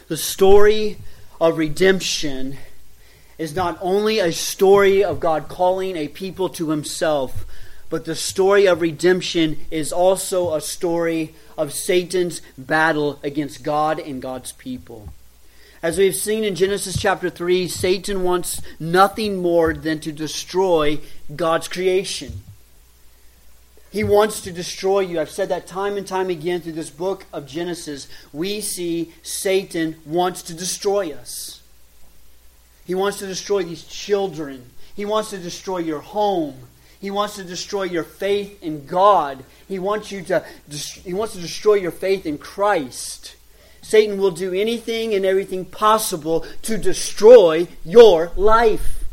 The story of redemption is not only a story of God calling a people to Himself, but the story of redemption is also a story of Satan's battle against God and God's people. As we've seen in Genesis chapter 3, Satan wants nothing more than to destroy God's creation. He wants to destroy you. I've said that time and time again through this book of Genesis. We see Satan wants to destroy us. He wants to destroy these children. He wants to destroy your home. He wants to destroy your faith in God. He wants to destroy your faith in Christ. Satan will do anything and everything possible to destroy your life.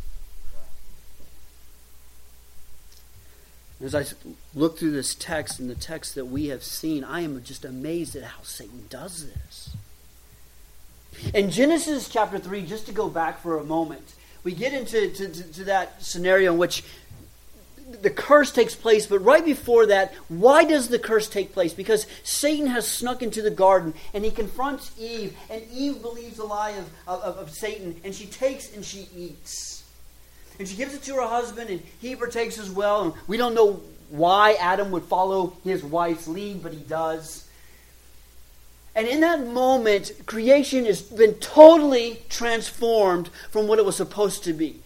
As I look through this text and the text that we have seen, I am just amazed at how Satan does this. In Genesis chapter 3, just to go back for a moment, we get into that scenario in which the curse takes place, but right before that, why does the curse take place? Because Satan has snuck into the garden and he confronts Eve, and Eve believes the lie of Satan, and she takes and she eats. And she gives it to her husband, and he partakes as well. And we don't know why Adam would follow his wife's lead, but he does. And in that moment, creation has been totally transformed from what it was supposed to be.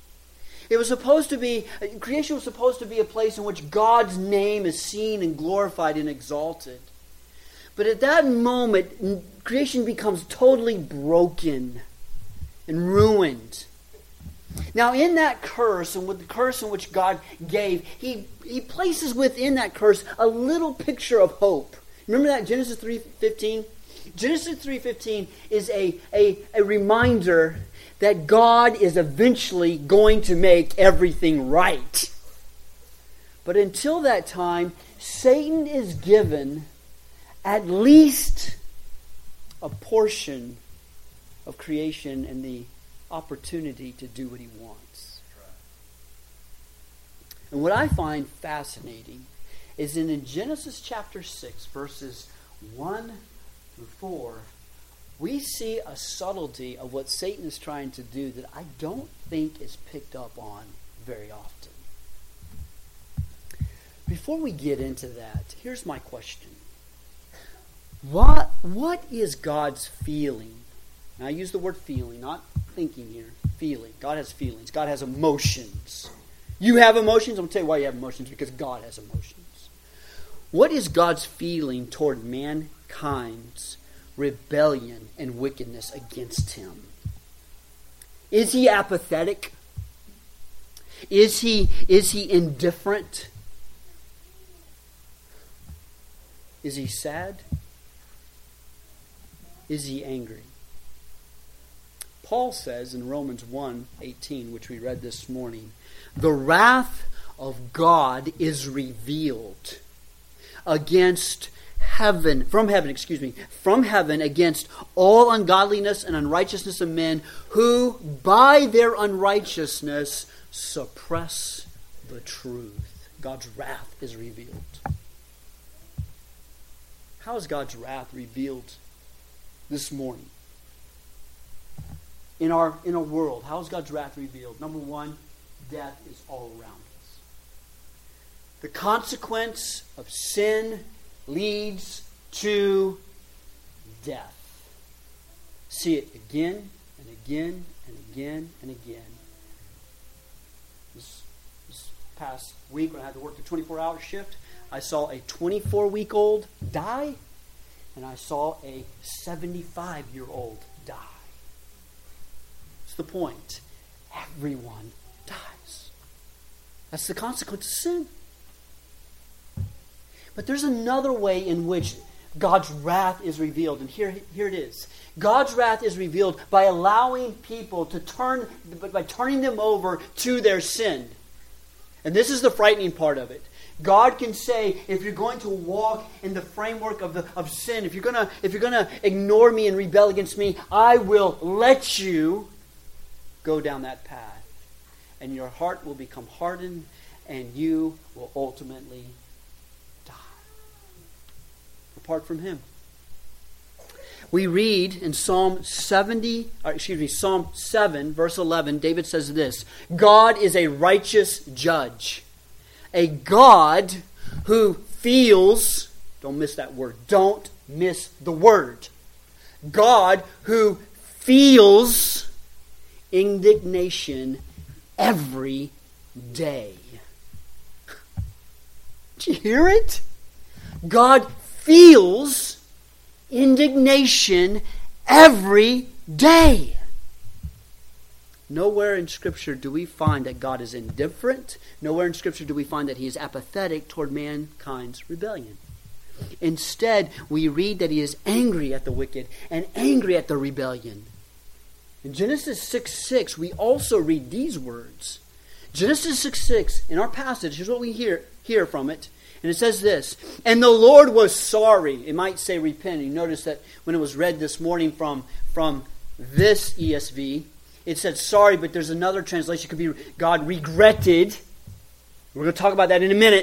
Creation was supposed to be a place in which God's name is seen and glorified and exalted. But at that moment, creation becomes totally broken and ruined. Now, in that curse, and with the curse in which God gave, He places within that curse a little picture of hope. Remember that Genesis 3:15? Genesis 3:15 is a reminder that God is eventually going to make everything right. But until that time, Satan is given at least a portion of creation and the opportunity to do what he wants. And what I find fascinating is in Genesis chapter 6, verses 1 through 4, we see a subtlety of what Satan is trying to do that I don't think is picked up on very often. Before we get into that, here's my question. What is God's feeling? Now, I use the word feeling, not thinking here. Feeling. God has feelings. God has emotions. You have emotions? I'm going to tell you why you have emotions, because God has emotions. What is God's feeling toward mankind's rebellion and wickedness against Him? Is He apathetic? Is He indifferent? Is He sad? Is He angry? Paul says in Romans 1:18, which we read this morning, the wrath of God is revealed from heaven against all ungodliness and unrighteousness of men who by their unrighteousness suppress the truth. God's wrath is revealed. How is God's wrath revealed this morning? In our world, how is God's wrath revealed? Number one, death is all around us. The consequence of sin leads to death. See it again and again and again and again. This past week when I had to work the 24-hour shift, I saw a 24-week-old die, and I saw a 75-year-old die. What's the point? Everyone dies. That's the consequence of sin. But there's another way in which God's wrath is revealed. And here it is. God's wrath is revealed by allowing people by turning them over to their sin. And this is the frightening part of it. God can say, if you're going to walk in the framework of sin, if you're gonna ignore me and rebel against me, I will let you go down that path. And your heart will become hardened, and you will ultimately die apart from Him. We read in Psalm 7, verse 11, David says this: God is a righteous judge. A God who feels, don't miss that word, don't miss the word. God who feels indignation every day. Did you hear it? God feels indignation every day. Nowhere in Scripture do we find that God is indifferent. Nowhere in Scripture do we find that He is apathetic toward mankind's rebellion. Instead, we read that He is angry at the wicked and angry at the rebellion. In Genesis 6:6, we also read these words. Genesis 6:6, in our passage, here's what we hear from it. And it says this: and the Lord was sorry. It might say repent. You notice that when it was read this morning from this ESV, it said sorry, but there's another translation. It could be God regretted. We're going to talk about that in a minute.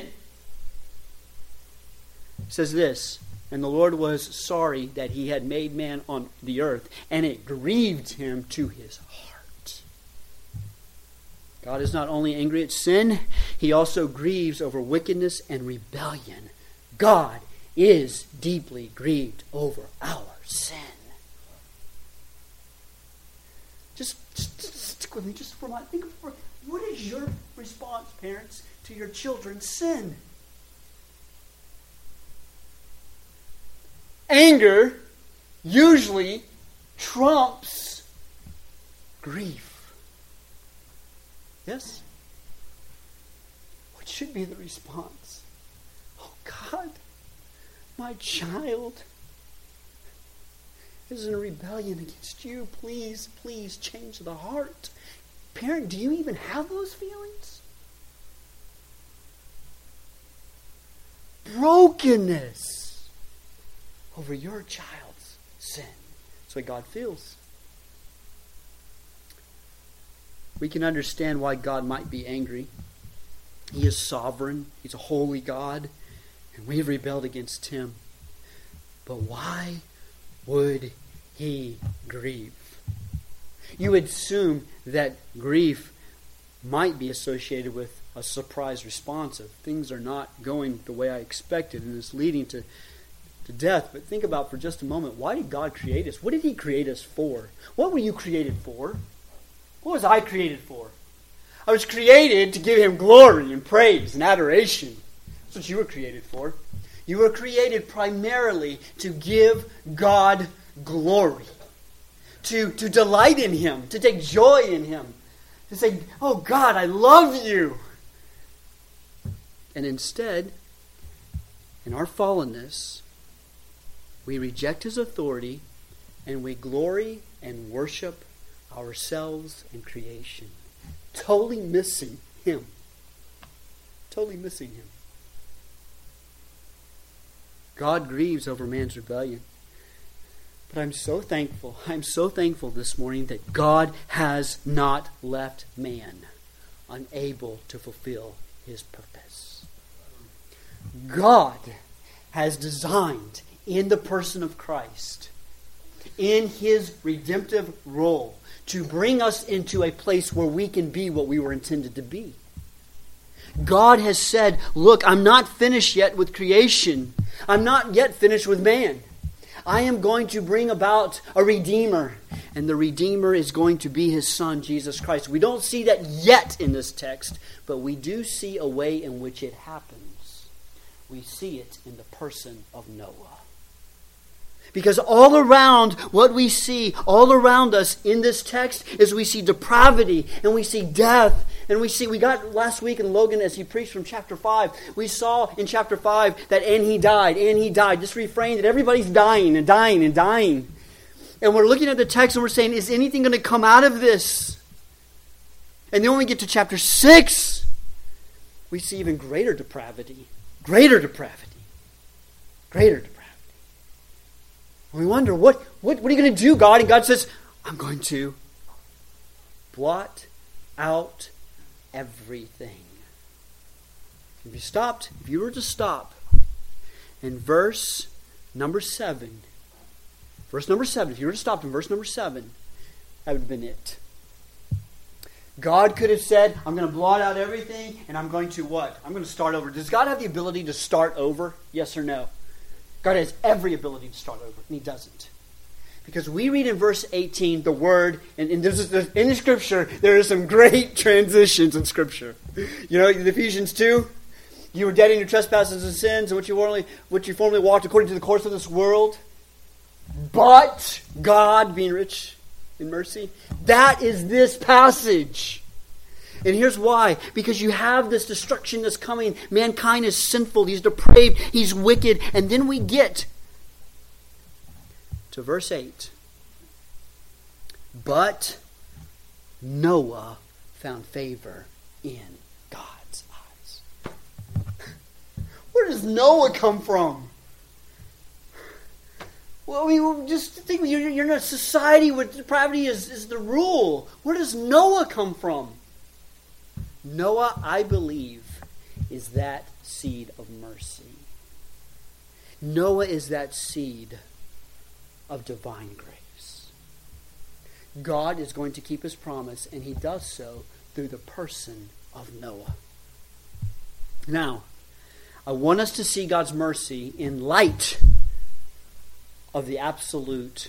It says this: and the Lord was sorry that He had made man on the earth, and it grieved Him to His heart. God is not only angry at sin, He also grieves over wickedness and rebellion. God is deeply grieved over our sin. Just stick with me just for a moment. Think of what is your response, parents, to your children's sin? Anger usually trumps grief. Yes? What should be the response? Oh God, my child is in rebellion against you. Please, please change the heart. Parent, do you even have those feelings? Brokenness over your child's sin. That's what God feels. We can understand why God might be angry. He is sovereign. He's a holy God. And we have rebelled against Him. But why would He grieve? You would assume that grief might be associated with a surprise response of things are not going the way I expected and it's leading to death. But think about for just a moment, why did God create us? What did He create us for? What were you created for? What was I created for? I was created to give Him glory and praise and adoration. That's what you were created for. You were created primarily to give God glory. To delight in Him. To take joy in Him. To say, oh God, I love you. And instead, in our fallenness, we reject His authority and we glory and worship ourselves and creation. Totally missing Him. Totally missing Him. God grieves over man's rebellion. But I'm so thankful this morning that God has not left man unable to fulfill His purpose. God has designed in the person of Christ, in His redemptive role, to bring us into a place where we can be what we were intended to be. God has said, look, I'm not finished yet with creation. I'm not yet finished with man. I am going to bring about a Redeemer. And the Redeemer is going to be His Son, Jesus Christ. We don't see that yet in this text, but we do see a way in which it happens. We see it in the person of Noah. Because all around what we see, all around us in this text, is we see depravity and we see death. And we got last week in Logan as he preached from chapter 5, we saw in chapter 5 that and he died. This refrain that everybody's dying and dying and dying. And we're looking at the text and we're saying, is anything going to come out of this? And then when we get to chapter 6, we see even greater depravity. Greater depravity. Greater depravity. And we wonder, what are you going to do, God? And God says, I'm going to blot out everything. If you were to stop in verse number 7, Verse number 7. If you were to stop in verse number 7, that would have been it. God could have said, I'm going to blot out everything, and I'm going to what? I'm going to start over. Does God have the ability to start over? Yes or no? God has every ability to start over, and He doesn't. Because we read in verse 18 the word, and in the Scripture, there are some great transitions in Scripture. You know, in Ephesians 2, you were dead in your trespasses and sins, and which you formerly walked according to the course of this world. But God, being rich in mercy, that is this passage. And here's why. Because you have this destruction that's coming. Mankind is sinful. He's depraved. He's wicked. And then we get to verse 8. But Noah found favor in God's eyes. Where does Noah come from? Well, I mean, just think, you're in a society where depravity is the rule. Where does Noah come from? Noah, I believe, is that seed of mercy. Noah is that seed of divine grace. God is going to keep His promise, and He does so through the person of Noah. Now, I want us to see God's mercy in light of the absolute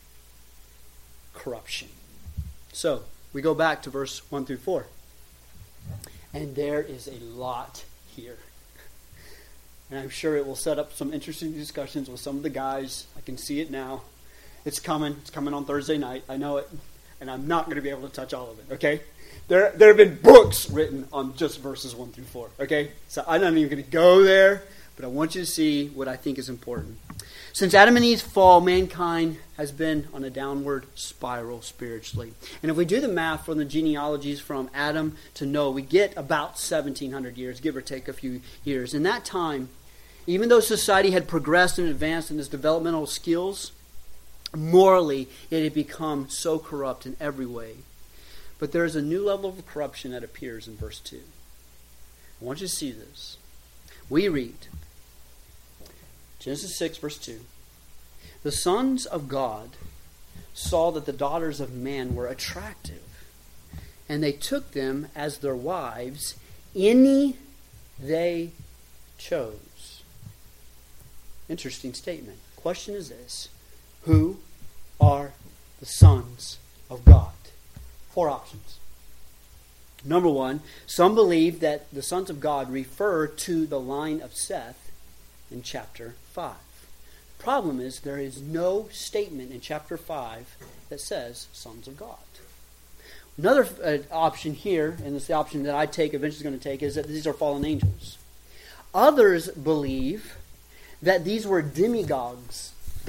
corruption. So, we go back to verse 1 through 4. And there is a lot here. And I'm sure it will set up some interesting discussions with some of the guys. I can see it now. It's coming. It's coming on Thursday night. I know it. And I'm not going to be able to touch all of it, okay? There have been books written on just verses 1 through 4, okay? So I'm not even going to go there, but I want you to see what I think is important. Since Adam and Eve's fall, mankind has been on a downward spiral spiritually. And if we do the math from the genealogies from Adam to Noah, we get about 1,700 years, give or take a few years. In that time, even though society had progressed and advanced in its developmental skills, morally it had become so corrupt in every way. But there is a new level of corruption that appears in verse 2. I want you to see this. We read, Genesis 6, verse 2. The sons of God saw that the daughters of man were attractive, and they took them as their wives, any they chose. Interesting statement. Question is this: who are the sons of God? 4 options. Number 1, some believe that the sons of God refer to the line of Seth in chapter 5. The problem is there is no statement in chapter 5 that says sons of God. Another option here, and it's the option that I take, eventually going to take, is that these are fallen angels. Others believe that these were demigods.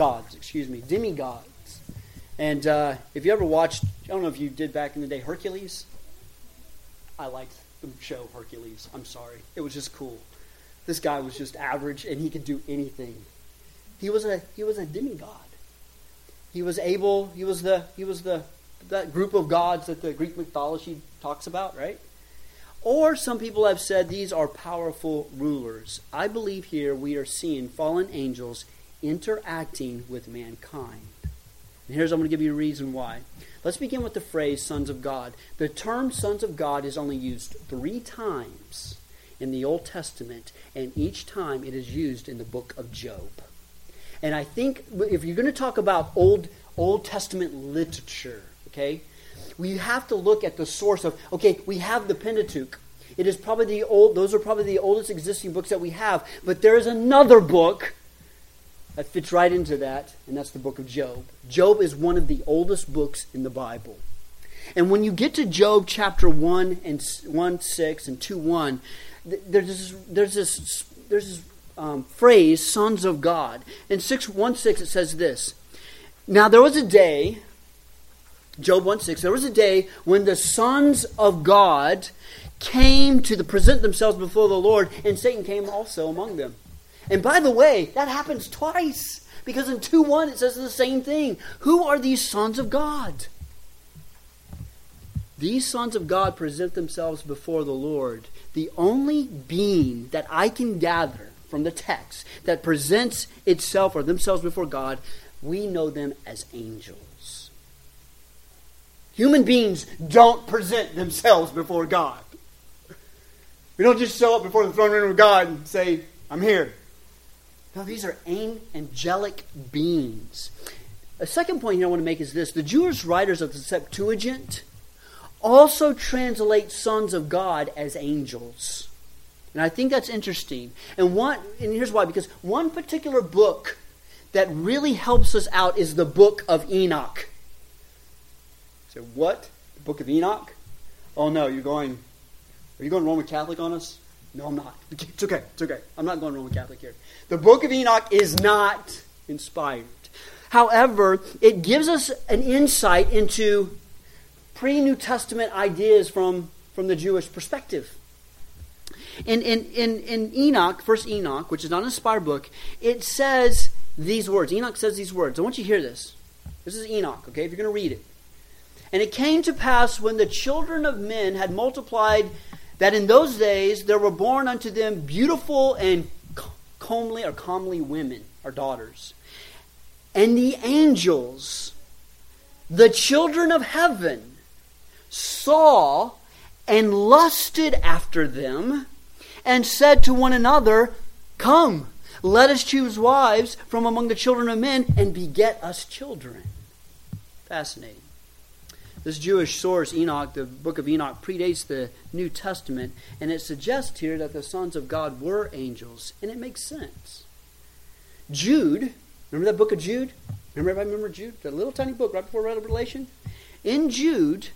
And if you ever watched, I don't know if you did back in the day, Hercules. I liked the show Hercules. I'm sorry. It was just cool. This guy was just average, and he could do anything. He was a demigod. He was that group of gods that the Greek mythology talks about, right? Or some people have said these are powerful rulers. I believe here we are seeing fallen angels interacting with mankind. And here's, I'm going to give you a reason why. Let's begin with the phrase sons of God. The term sons of God is only used 3 times in the Old Testament, and each time it is used in the book of Job. And I think if you're going to talk about Old Testament literature, okay, we have to look at the source of, okay, we have the Pentateuch. It is probably those are probably the oldest existing books that we have, but there is another book that fits right into that, and that's the book of Job. Job is one of the oldest books in the Bible. And when you get to Job chapter 1 and 1:6 and 2:1, there's this phrase, sons of God. In 1:6 it says this: now there was a day, Job 1:6, there was a day when the sons of God came to present themselves before the Lord, and Satan came also among them. And by the way, that happens twice, because in 2:1 it says the same thing. Who are these sons of God? These sons of God present themselves before the Lord. The only being that I can gather from the text that presents itself or themselves before God we know them as angels. Human beings don't present themselves before God. We don't just show up before the throne room of God and say, I'm here. No, these are angelic beings. A second point here I want to make is this. The Jewish writers of the Septuagint also translate sons of God as angels. And I think that's interesting. And here's why. Because one particular book that really helps us out is the book of Enoch. So what? The book of Enoch? Oh no, are you going Roman Catholic on us? No, I'm not. It's okay. I'm not going Roman Catholic here. The book of Enoch is not inspired. However, it gives us an insight into pre-New Testament ideas from the Jewish perspective. In Enoch, first Enoch, which is not an inspired book, it says these words. Enoch says these words. I want you to hear this. This is Enoch, okay, if you're going to read it. And it came to pass when the children of men had multiplied that in those days there were born unto them beautiful and comely women, or daughters. And the angels, the children of heaven, saw and lusted after them, and said to one another, Come, let us choose wives from among the children of men, and beget us children. Fascinating. This Jewish source, Enoch, the book of Enoch, predates the New Testament, and it suggests here that the sons of God were angels, and it makes sense. Jude, remember that book of Jude? Remember Jude? That little tiny book right before Revelation? In Jude,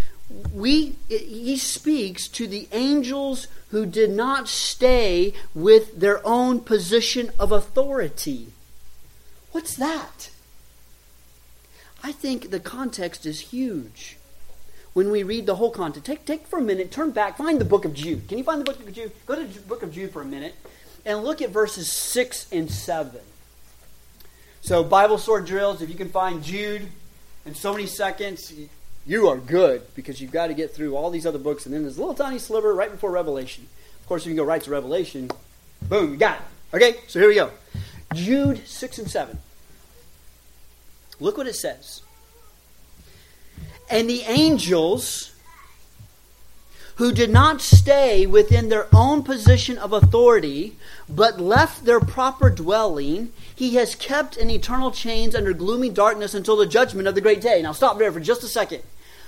he speaks to the angels who did not stay with their own position of authority. What's that? I think the context is huge. When we read the whole context, take for a minute, turn back, find the book of Jude. Can you find the book of Jude? Go to the book of Jude for a minute and look at verses 6 and 7. So Bible sword drills, if you can find Jude in so many seconds, you are good, because you've got to get through all these other books, and then there's a little tiny sliver right before Revelation. Of course, if you can go right to Revelation, boom, you got it. Okay, so here we go. Jude 6 and 7. Look what it says. And the angels who did not stay within their own position of authority, but left their proper dwelling, he has kept in eternal chains under gloomy darkness until the judgment of the great day. Now stop there for just a second.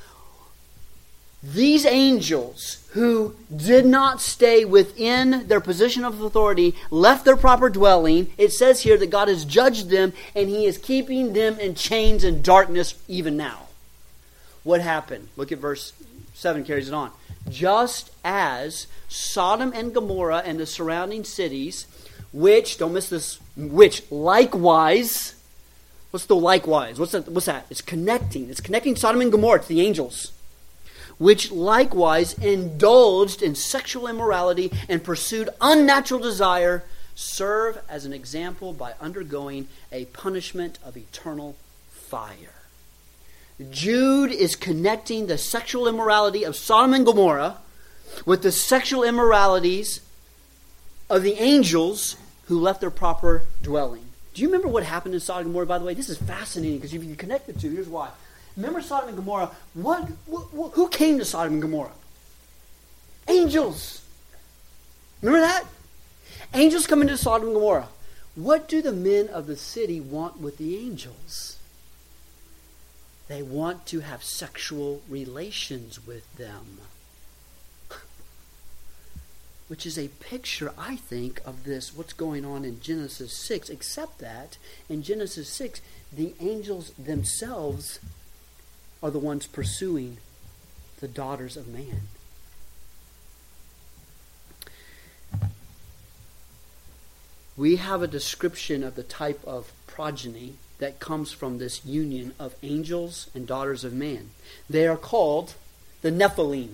These angels who did not stay within their position of authority, left their proper dwelling, it says here that God has judged them and He is keeping them in chains and darkness even now. What happened? Look at verse 7, carries it on. Just as Sodom and Gomorrah and the surrounding cities, which, don't miss this, which likewise, what's the likewise? What's that? It's connecting Sodom and Gomorrah to the angels. Which likewise indulged in sexual immorality and pursued unnatural desire, serve as an example by undergoing a punishment of eternal fire. Jude is connecting the sexual immorality of Sodom and Gomorrah with the sexual immoralities of the angels who left their proper dwelling. Do you remember what happened in Sodom and Gomorrah, by the way? This is fascinating because if you connect the two, here's why. Remember Sodom and Gomorrah? Who came to Sodom and Gomorrah? Angels. Remember that? Angels come into Sodom and Gomorrah. What do the men of the city want with the angels? They want to have sexual relations with them. Which is a picture, I think, of this, what's going on in Genesis 6, except that in Genesis 6, the angels themselves are the ones pursuing the daughters of man. We have a description of the type of progeny that comes from this union of angels and daughters of man. They are called the Nephilim.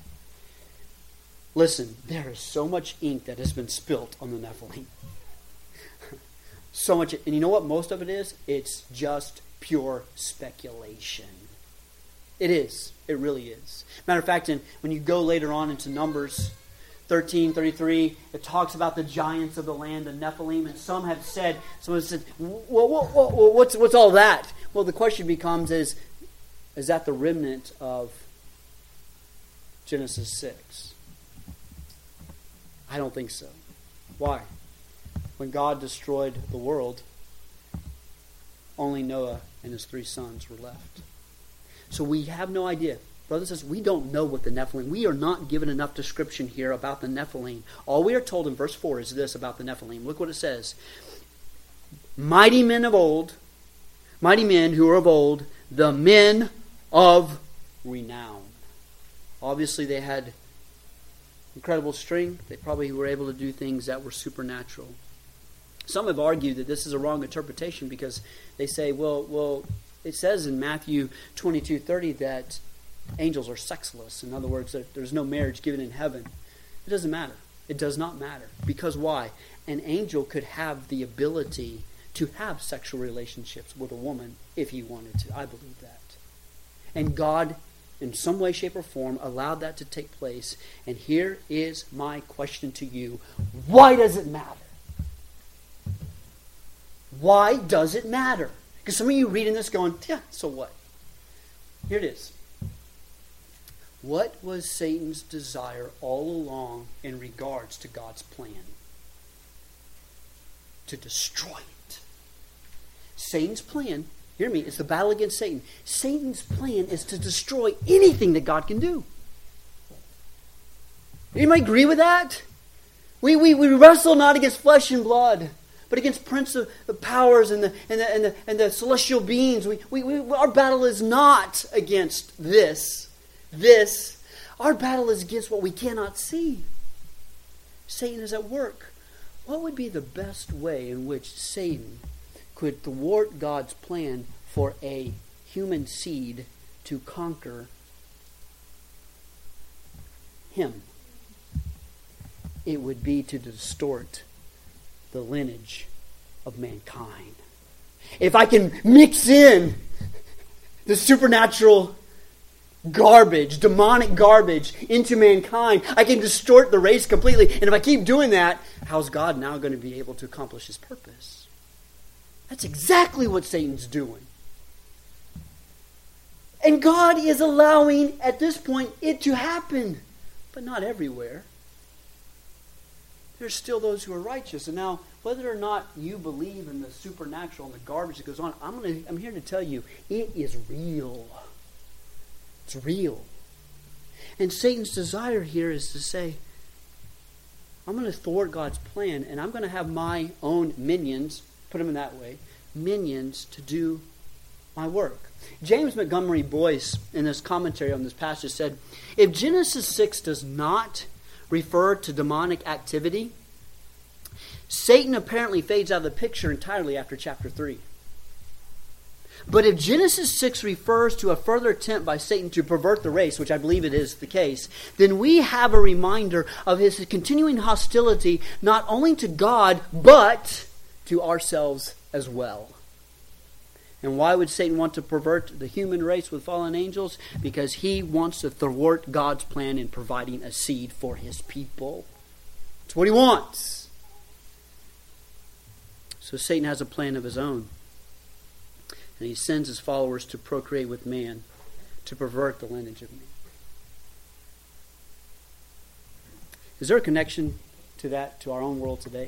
Listen, there is so much ink that has been spilt on the Nephilim. So much, and you know what most of it is? It's just pure speculation. It is. It really is. Matter of fact, when you go later on into Numbers, 13:33, it talks about the giants of the land, the Nephilim, and someone said, what's all that? Well, the question becomes, is that the remnant of Genesis 6? I don't think so. Why? When God destroyed the world, only Noah and his 3 sons were left. So we have no idea. Brothers and sisters, we don't know what the Nephilim. We are not given enough description here about the Nephilim. All we are told in verse 4 is this about the Nephilim. Look what it says. Mighty men who are of old, the men of renown. Obviously they had incredible strength. They probably were able to do things that were supernatural. Some have argued that this is a wrong interpretation because they say, well, it says in Matthew 22:30 that angels are sexless. In other words, there's no marriage given in heaven. It doesn't matter. It does not matter. Because why? An angel could have the ability to have sexual relationships with a woman if he wanted to. I believe that. And God, in some way, shape, or form, allowed that to take place. And here is my question to you. Why does it matter? Why does it matter? Because some of you reading this going, yeah, so what? Here it is. What was Satan's desire all along in regards to God's plan? To destroy it. Satan's plan, hear me, it's the battle against Satan. Satan's plan is to destroy anything that God can do. Anybody agree with that? We wrestle not against flesh and blood, but against prince of the powers and the celestial beings. Our battle is not against this. Our battle is against what we cannot see. Satan is at work. What would be the best way in which Satan could thwart God's plan for a human seed to conquer him? It would be to distort the lineage of mankind. If I can mix in the supernatural garbage, demonic garbage into mankind, I can distort the race completely. And if I keep doing that, how's God now going to be able to accomplish his purpose? That's exactly what Satan's doing. And God is allowing, at this point, it to happen. But not everywhere. There's still those who are righteous. And now, whether or not you believe in the supernatural and the garbage that goes on, I'm here to tell you, it is real. It's real. And Satan's desire here is to say, I'm going to thwart God's plan, and I'm going to have my own minions, put them in that way, minions to do my work. James Montgomery Boyce, in his commentary on this passage, said, if Genesis 6 does not refer to demonic activity, Satan apparently fades out of the picture entirely after chapter 3. But if Genesis 6 refers to a further attempt by Satan to pervert the race, which I believe it is the case, then we have a reminder of his continuing hostility not only to God, but to ourselves as well. And why would Satan want to pervert the human race with fallen angels? Because he wants to thwart God's plan in providing a seed for his people. That's what he wants. So Satan has a plan of his own. And he sends his followers to procreate with man, to pervert the lineage of man. Is there a connection to that, to our own world today?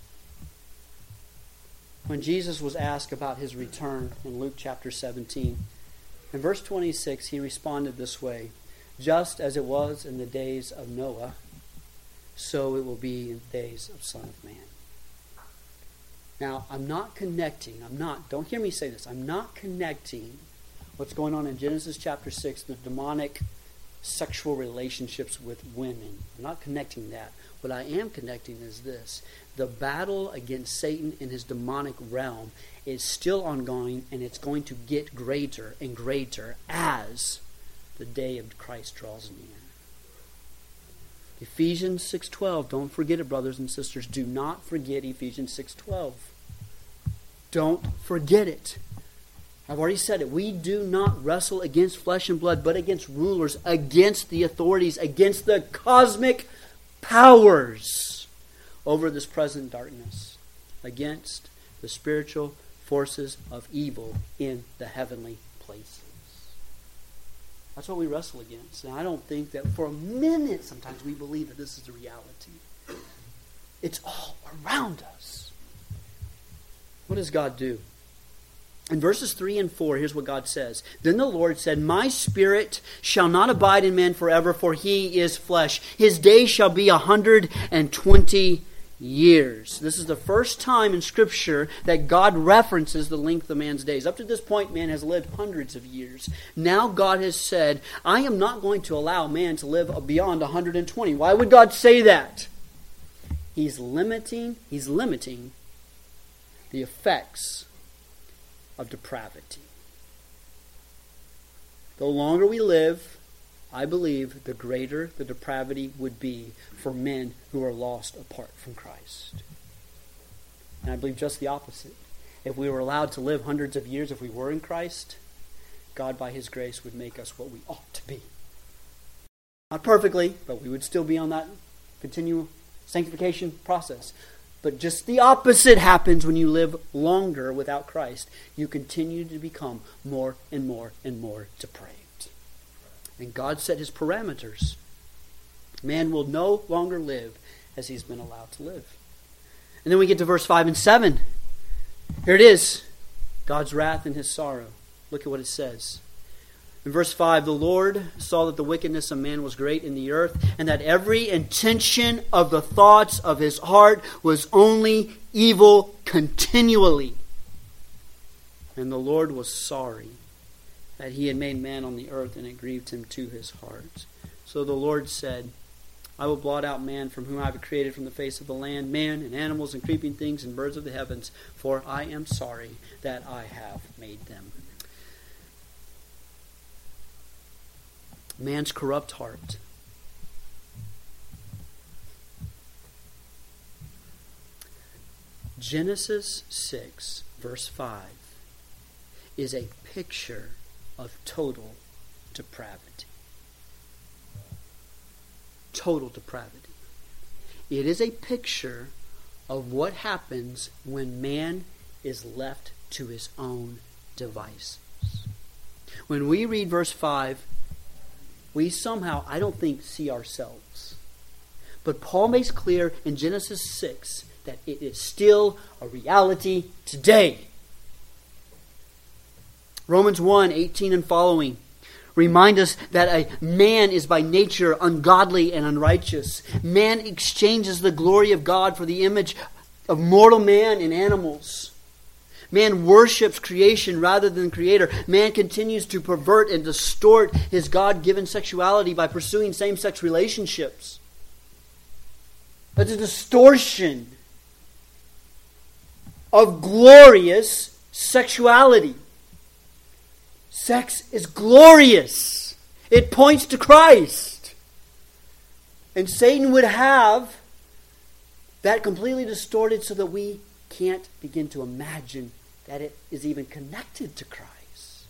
When Jesus was asked about his return in Luke chapter 17, in verse 26, he responded this way, just as it was in the days of Noah, so it will be in the days of Son of Man. Now, don't hear me say this, I'm not connecting what's going on in Genesis chapter 6, the demonic sexual relationships with women. I'm not connecting that. What I am connecting is this. The battle against Satan in his demonic realm is still ongoing, and it's going to get greater and greater as the day of Christ draws near. Ephesians 6:12. Don't forget it, brothers and sisters. Do not forget Ephesians 6:12. Don't forget it. I've already said it. We do not wrestle against flesh and blood, but against rulers, against the authorities, against the cosmic powers over this present darkness, against the spiritual forces of evil in the heavenly places. That's what we wrestle against. And I don't think that for a minute sometimes we believe that this is the reality. It's all around us. What does God do? In verses 3 and 4, here's what God says. Then the Lord said, My spirit shall not abide in man forever, for he is flesh. His days shall be 120 years. This is the first time in Scripture that God references the length of man's days. Up to this point, man has lived hundreds of years. Now God has said, I am not going to allow man to live beyond 120. Why would God say that? He's limiting the effects of depravity. The longer we live, I believe, the greater the depravity would be for men who are lost apart from Christ. And I believe just the opposite. If we were allowed to live hundreds of years, if we were in Christ, God by His grace would make us what we ought to be. Not perfectly, but we would still be on that continual sanctification process. But just the opposite happens when you live longer without Christ. You continue to become more and more and more depraved. And God set His parameters. Man will no longer live as he's been allowed to live. And then we get to verse 5 and 7. Here it is. God's wrath and His sorrow. Look at what it says. In verse 5, the Lord saw that the wickedness of man was great in the earth, and that every intention of the thoughts of his heart was only evil continually. And the Lord was sorry that He had made man on the earth, and it grieved Him to His heart. So the Lord said, I will blot out man from whom I have created from the face of the land, man and animals and creeping things and birds of the heavens, for I am sorry that I have made them. Man's corrupt heart. Genesis 6, verse 5, is a picture of total depravity. Total depravity. It is a picture of what happens when man is left to his own devices. When we read verse 5, we somehow, I don't think, see ourselves. But Paul makes clear in Genesis 6 that it is still a reality today. Romans 1, 18 and following remind us that a man is by nature ungodly and unrighteous. Man exchanges the glory of God for the image of mortal man and animals. Man worships creation rather than Creator. Man continues to pervert and distort his God-given sexuality by pursuing same-sex relationships. That's a distortion of glorious sexuality. Sex is glorious. It points to Christ. And Satan would have that completely distorted so that we can't begin to imagine that it is even connected to Christ.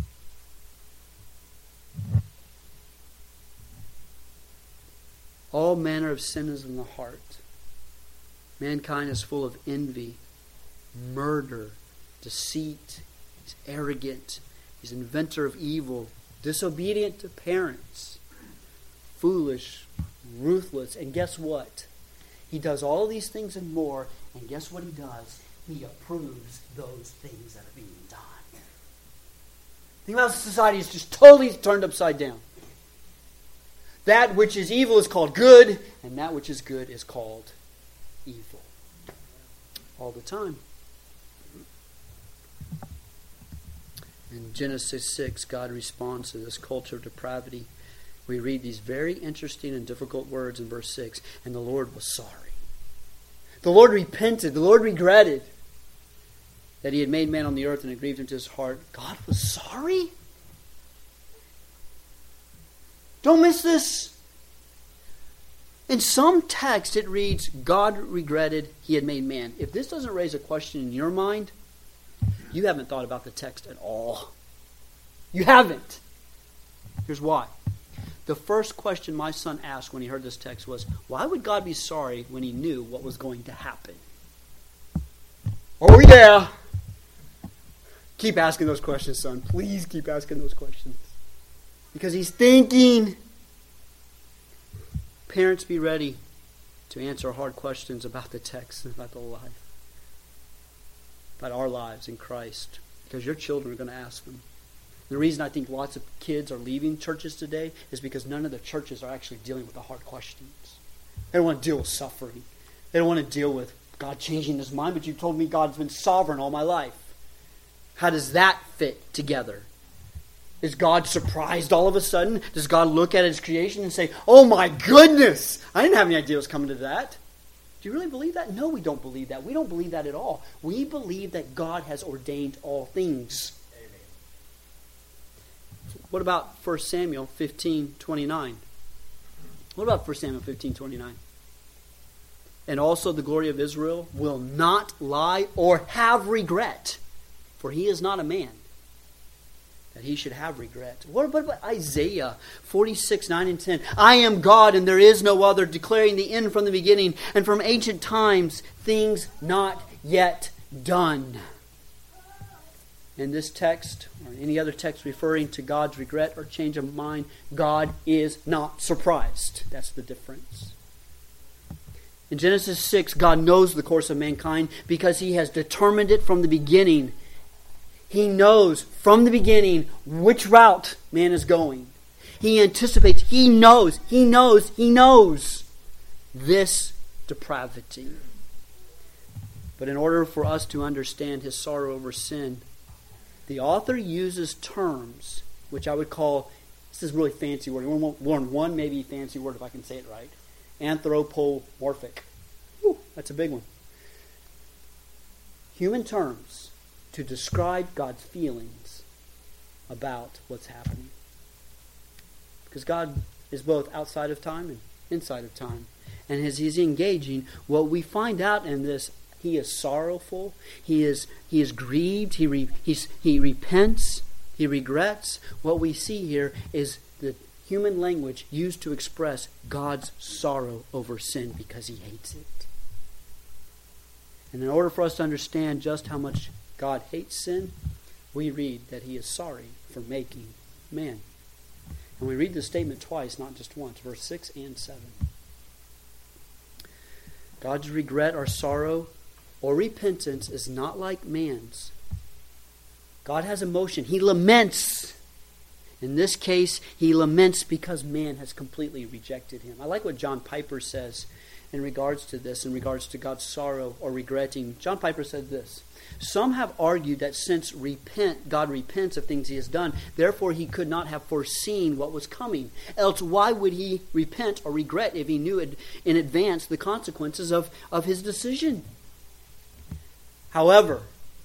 All manner of sin is in the heart. Mankind is full of envy, murder, deceit. He's arrogant. He's an inventor of evil, disobedient to parents, foolish, ruthless. And guess what? He does all these things and more. And guess what he does? He approves those things that are being done. Think about society is just totally turned upside down. That which is evil is called good, and that which is good is called evil. All the time. In Genesis 6, God responds to this culture of depravity. We read these very interesting and difficult words in verse 6. And the Lord was sorry. The Lord repented. The Lord regretted that He had made man on the earth and it grieved Him to His heart. God was sorry? Don't miss this. In some text it reads, God regretted He had made man. If this doesn't raise a question in your mind, you haven't thought about the text at all. You haven't. Here's why. The first question my son asked when he heard this text was, why would God be sorry when he knew what was going to happen? Oh yeah! Keep asking those questions, son. Please keep asking those questions. Because he's thinking. Parents, be ready to answer hard questions about the text and about the life. About our lives in Christ. Because your children are going to ask them. The reason I think lots of kids are leaving churches today is because none of the churches are actually dealing with the hard questions. They don't want to deal with suffering. They don't want to deal with God changing his mind, but you told me God's been sovereign all my life. How does that fit together? Is God surprised all of a sudden? Does God look at his creation and say, oh my goodness, I didn't have any idea it was coming to that? Do you really believe that? No, we don't believe that. We don't believe that at all. We believe that God has ordained all things. What about 1 Samuel 15:29? What about 1 Samuel 15:29? And also the glory of Israel will not lie or have regret, for he is not a man, that he should have regret. What about Isaiah 46:9 and 10? I am God and there is no other, declaring the end from the beginning, and from ancient times things not yet done. In this text, or any other text referring to God's regret or change of mind, God is not surprised. That's the difference. In Genesis 6, God knows the course of mankind because he has determined it from the beginning. He knows from the beginning which route man is going. He anticipates, he knows this depravity. But in order for us to understand his sorrow over sin, the author uses terms which I would call, this is really fancy word. We won't learn one maybe fancy word if I can say it right. Anthropomorphic. Whew, that's a big one. Human terms to describe God's feelings about what's happening. Because God is both outside of time and inside of time. And as he's engaging, what we find out in this, he is sorrowful, he is grieved, he repents, he regrets. What we see here is the human language used to express God's sorrow over sin because he hates it. And in order for us to understand just how much God hates sin, we read that he is sorry for making man. And we read this statement twice, not just once, verse 6 and 7. God's regret or sorrow or repentance is not like man's. God has emotion. He laments. In this case, he laments because man has completely rejected him. I like what John Piper says in regards to this, in regards to God's sorrow or regretting. John Piper said this: some have argued that since God repents of things he has done, therefore he could not have foreseen what was coming. Else why would he repent or regret if he knew in advance the consequences of his decision? However,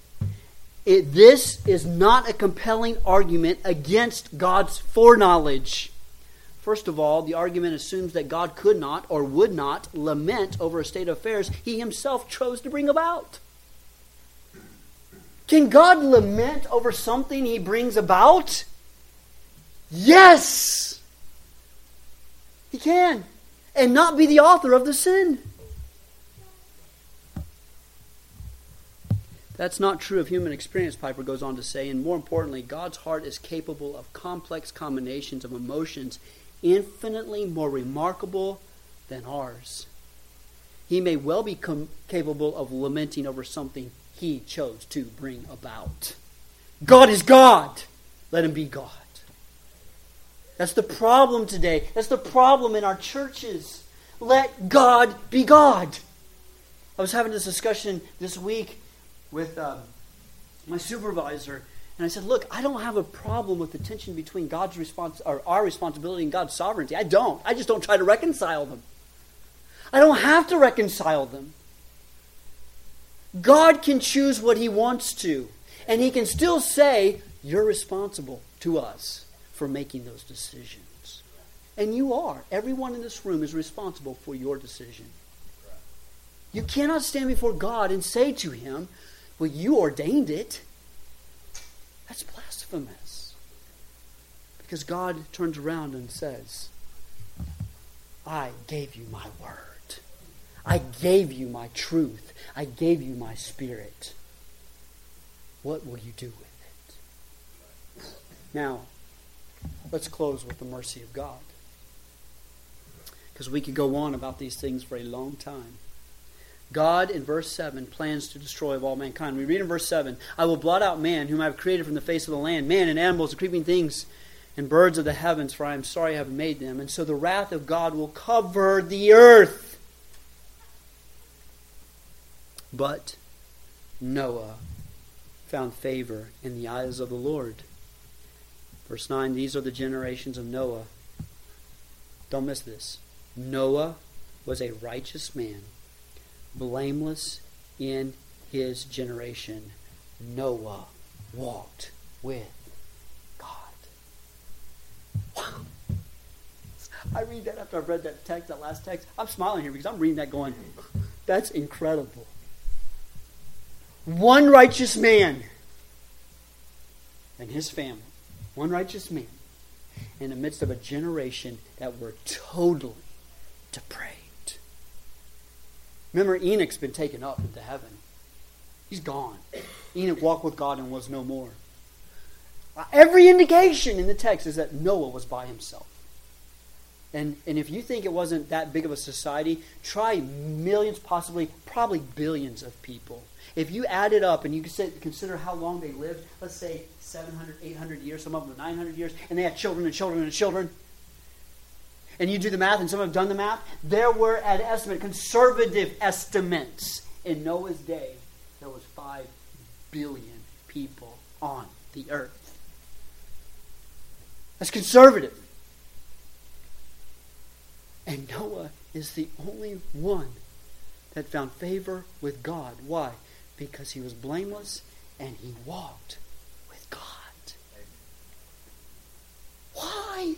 this is not a compelling argument against God's foreknowledge. First of all, the argument assumes that God could not or would not lament over a state of affairs he himself chose to bring about. Can God lament over something he brings about? Yes! He can. And not be the author of the sin. That's not true of human experience, Piper goes on to say, and more importantly, God's heart is capable of complex combinations of emotions infinitely more remarkable than ours. He may well be capable of lamenting over something he chose to bring about. God is God. Let him be God. That's the problem today. That's the problem in our churches. Let God be God. I was having this discussion this week with my supervisor, and I said, look, I don't have a problem with the tension between God's our responsibility and God's sovereignty. I don't. I just don't try to reconcile them. I don't have to reconcile them. God can choose what he wants to, and he can still say, you're responsible to us for making those decisions. And you are. Everyone in this room is responsible for your decision. You cannot stand before God and say to him, well, you ordained it. That's blasphemous. Because God turns around and says, I gave you my word. I gave you my truth. I gave you my Spirit. What will you do with it? Now, let's close with the mercy of God. Because we could go on about these things for a long time. God, in verse 7, plans to destroy all mankind. We read in verse 7, I will blot out man, whom I have created from the face of the land, man and animals and creeping things and birds of the heavens, for I am sorry I have made them. And so the wrath of God will cover the earth. But Noah found favor in the eyes of the Lord. Verse 9, these are the generations of Noah. Don't miss this. Noah was a righteous man, blameless in his generation. Noah walked with God. Wow. I read that after I've read that text, that last text. I'm smiling here because I'm reading that going, that's incredible. One righteous man and his family. One righteous man in the midst of a generation that were totally depraved. Remember, Enoch's been taken up into heaven. He's gone. Enoch walked with God and was no more. Every indication in the text is that Noah was by himself. And if you think it wasn't that big of a society, try millions, probably billions of people. If you add it up and you consider how long they lived, let's say 700, 800 years, some of them 900 years, and they had children and children and children, and you do the math, and some have done the math, there were, at estimate, conservative estimates, in Noah's day, there was 5 billion people on the earth. That's conservative. And Noah is the only one that found favor with God. Why? Because he was blameless and he walked with God. Why?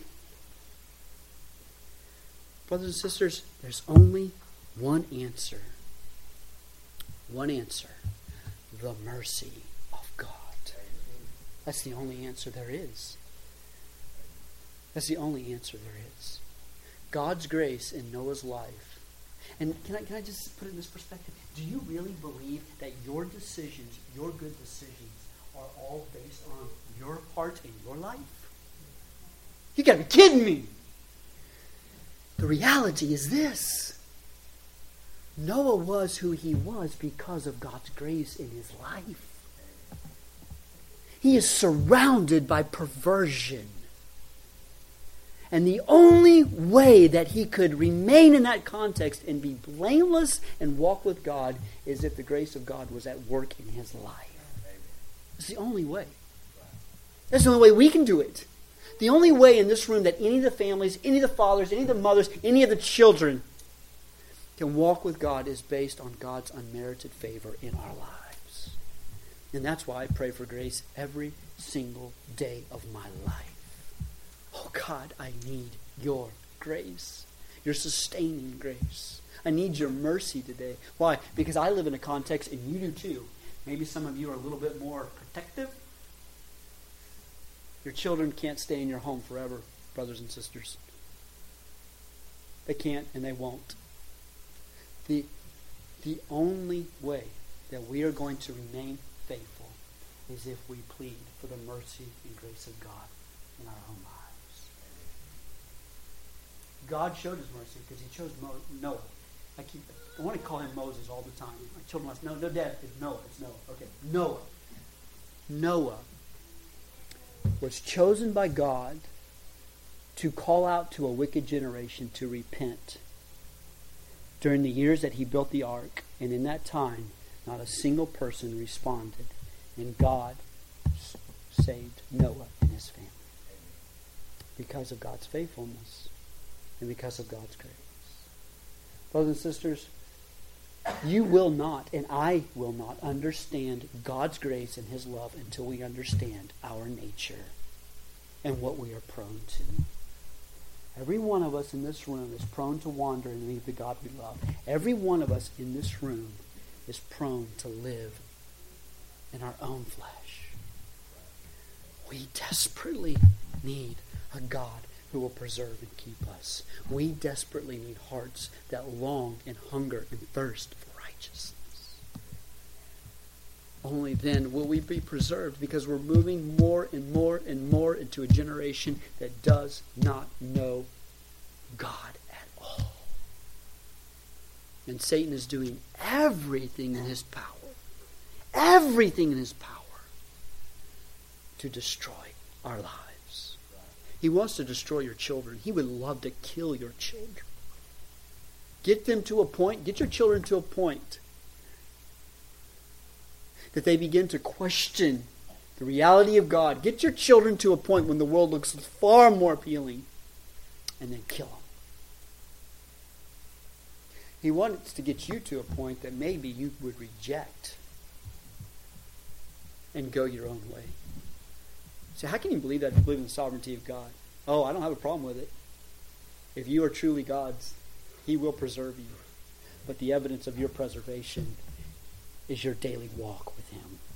Brothers and sisters, there's only one answer. One answer. The mercy of God. That's the only answer there is. That's the only answer there is. God's grace in Noah's life. And can I just put it in this perspective? Do you really believe that your decisions, your good decisions, are all based on your part in your life? You gotta be kidding me! The reality is this. Noah was who he was because of God's grace in his life. He is surrounded by perversion. And the only way that he could remain in that context and be blameless and walk with God is if the grace of God was at work in his life. It's the only way. That's the only way we can do it. The only way in this room that any of the families, any of the fathers, any of the mothers, any of the children can walk with God is based on God's unmerited favor in our lives. And that's why I pray for grace every single day of my life. Oh God, I need your grace, your sustaining grace. I need your mercy today. Why? Because I live in a context, and you do too. Maybe some of you are a little bit more protective. Your children can't stay in your home forever, brothers and sisters. They can't and they won't. The only way that we are going to remain faithful is if we plead for the mercy and grace of God in our own lives. God showed his mercy because he chose Noah. I want to call him Moses all the time. My children must no, Dad, it's Noah. It's Noah. Okay, Noah. Noah was chosen by God to call out to a wicked generation to repent during the years that he built the ark. And in that time, not a single person responded. And God saved Noah and his family because of God's faithfulness and because of God's grace. Brothers and sisters, you will not, and I will not, understand God's grace and his love until we understand our nature and what we are prone to. Every one of us in this room is prone to wander and leave the God we love. Every one of us in this room is prone to live in our own flesh. We desperately need a God who will preserve and keep us. We desperately need hearts that long and hunger and thirst for righteousness. Only then will we be preserved, because we're moving more and more and more into a generation that does not know God at all. And Satan is doing everything in his power to destroy our lives. He wants to destroy your children. He would love to kill your children. Get your children to a point that they begin to question the reality of God. Get your children to a point when the world looks far more appealing, and then kill them. He wants to get you to a point that maybe you would reject and go your own way. So how can you believe that if you believe in the sovereignty of God? Oh, I don't have a problem with it. If you are truly God's, He will preserve you. But the evidence of your preservation is your daily walk with Him.